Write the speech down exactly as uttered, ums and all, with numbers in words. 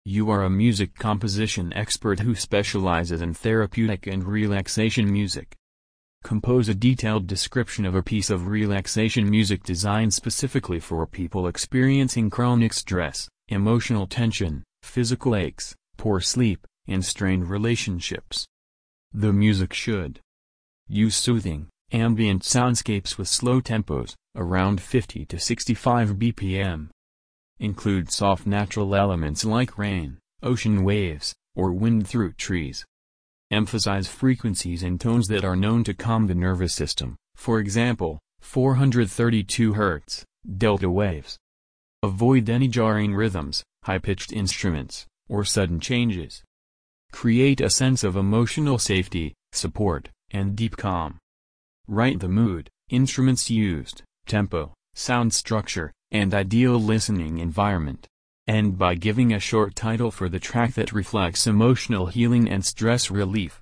You are a music composition expert who specializes in therapeutic and relaxation music. Compose a detailed description of a piece of relaxation music designed specifically for people experiencing chronic stress, emotional tension, physical aches, poor sleep, and strained relationships. The music should use soothing, ambient soundscapes with slow tempos, around fifty to sixty-five B P M. Include soft natural elements like rain, ocean waves, or wind through trees. Emphasize frequencies and tones that are known to calm the nervous system, for example, four hundred thirty-two hertz, delta waves. Avoid any jarring rhythms, high-pitched instruments, or sudden changes. Create a sense of emotional safety, support, and deep calm. Write the mood, instruments used, tempo, sound structure, and ideal listening environment. End by giving a short title for the track that reflects emotional healing and stress relief.